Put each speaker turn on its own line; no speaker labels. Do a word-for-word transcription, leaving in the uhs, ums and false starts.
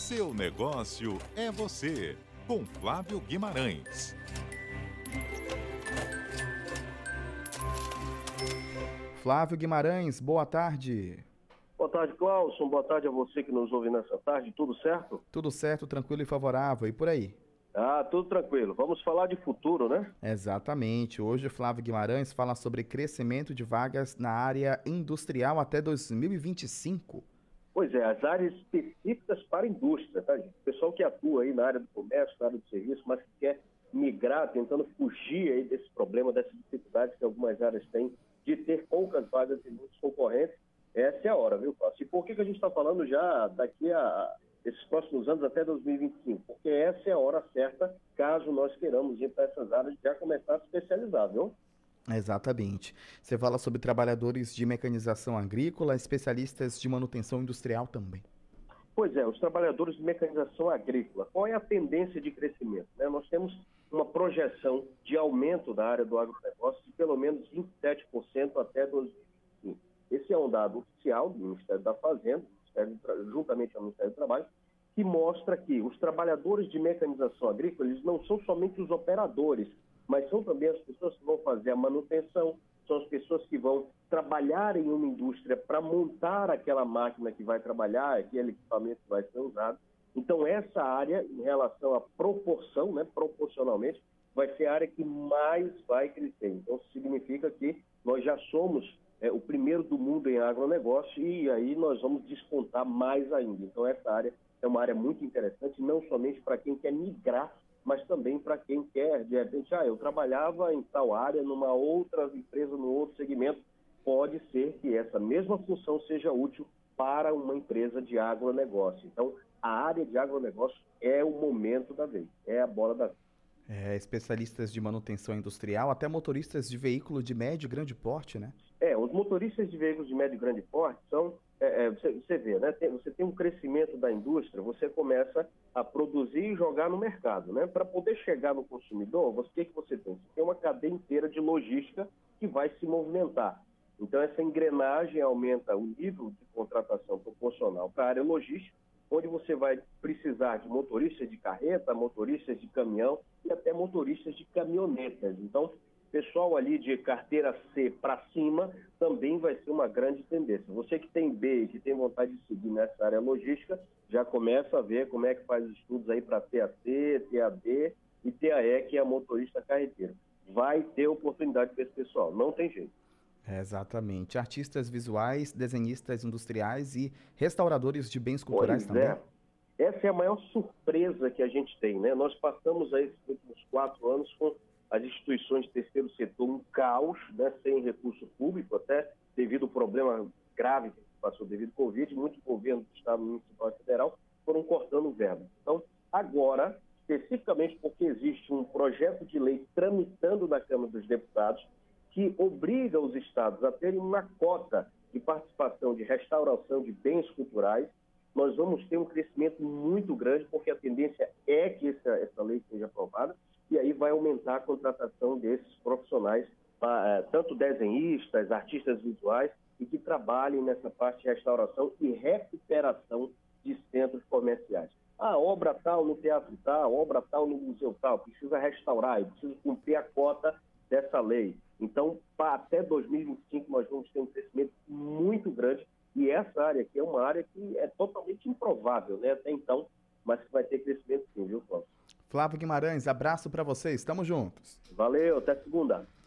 Seu negócio é você, com Flávio Guimarães.
Flávio Guimarães, boa tarde.
Boa tarde, Cláudio. Boa tarde a você que nos ouve nessa tarde. Tudo certo?
Tudo certo, tranquilo e favorável. E por aí?
Ah, tudo tranquilo. Vamos falar de futuro, né?
Exatamente. Hoje o Flávio Guimarães fala sobre crescimento de vagas na área industrial até dois mil e vinte e cinco.
Pois é, as áreas específicas para a indústria, tá, gente? O pessoal que atua aí na área do comércio, na área do serviço, mas que quer migrar, tentando fugir aí desse problema, dessas dificuldades que algumas áreas têm de ter poucas vagas e muitos concorrentes, essa é a hora, viu, Cláudio? E por que, que a gente está falando já daqui a esses próximos anos até dois mil e vinte e cinco? Porque essa é a hora certa, caso nós queiramos ir para essas áreas já começar a se especializar, viu?
Exatamente. Você fala sobre trabalhadores de mecanização agrícola, especialistas de manutenção industrial também.
Pois é, os trabalhadores de mecanização agrícola. Qual é a tendência de crescimento? Né? Nós temos uma projeção de aumento da área do agronegócio de pelo menos vinte e sete por cento até dois mil e vinte e cinco. Esse é um dado oficial do Ministério da Fazenda, juntamente ao Ministério do Trabalho, que mostra que os trabalhadores de mecanização agrícola, eles não são somente os operadores, mas são também as pessoas que vão fazer a manutenção, são as pessoas que vão trabalhar em uma indústria para montar aquela máquina que vai trabalhar, aquele equipamento que vai ser usado. Então, essa área, em relação à proporção, né, proporcionalmente, vai ser a área que mais vai crescer. Então, isso significa que nós já somos é, o primeiro do mundo em agronegócio e aí nós vamos descontar mais ainda. Então, essa área é uma área muito interessante, não somente para quem quer migrar, mas também para quem quer, de repente, ah, eu trabalhava em tal área, numa outra empresa, num outro segmento. Pode ser que essa mesma função seja útil para uma empresa de agronegócio. Então, a área de agronegócio é o momento da vez, é a bola da vez.
É, especialistas de manutenção industrial, até motoristas de veículo de médio e grande porte, né?
É, os motoristas de veículos de médio e grande porte são, é, é, você, você vê, né? Tem, você tem um crescimento da indústria, você começa a produzir e jogar no mercado, né? Para poder chegar no consumidor, você, o que, que você tem? Você tem uma cadeia inteira de logística que vai se movimentar. Então, essa engrenagem aumenta o nível de contratação proporcional para a área logística, onde você vai precisar de motoristas de carreta, motoristas de caminhão e até motoristas de caminhonetas. Então, pessoal ali de carteira C para cima também vai ser uma grande tendência. Você que tem B e que tem vontade de seguir nessa área logística, já começa a ver como é que faz os estudos aí para T A C, T A D e T A E, que é a motorista carreteiro. Vai ter oportunidade para esse pessoal, não tem jeito.
É, exatamente. Artistas visuais, desenhistas industriais e restauradores de bens culturais
pois
também.
É. Essa é a maior surpresa que a gente tem, né? Nós passamos aí esses últimos quatro anos com as instituições de terceiro setor um caos, né? Sem recurso público, até devido ao problema grave que passou devido ao Covid, muitos governos do Estado, Municipal e Federal foram cortando verba. Então, agora, especificamente porque existe um projeto de lei tramitando na Câmara dos Deputados que obriga os estados a terem uma cota de participação de restauração de bens culturais, nós vamos ter um crescimento muito grande, porque a tendência é que essa, essa lei seja aprovada, e aí vai aumentar a contratação desses profissionais, tanto desenhistas, artistas visuais, e que trabalhem nessa parte de restauração e recuperação de centros comerciais. Ah, obra tal no teatro tal, obra tal no museu tal, precisa restaurar, eu preciso cumprir a cota dessa lei. Então, até dois mil e vinte e cinco, nós vamos ter um crescimento muito grande, e essa área aqui é uma área que é totalmente improvável, né, até então, mas que vai ter crescimento sim, viu, Cláudio?
Flávio Guimarães, abraço para vocês, estamos juntos.
Valeu, até segunda.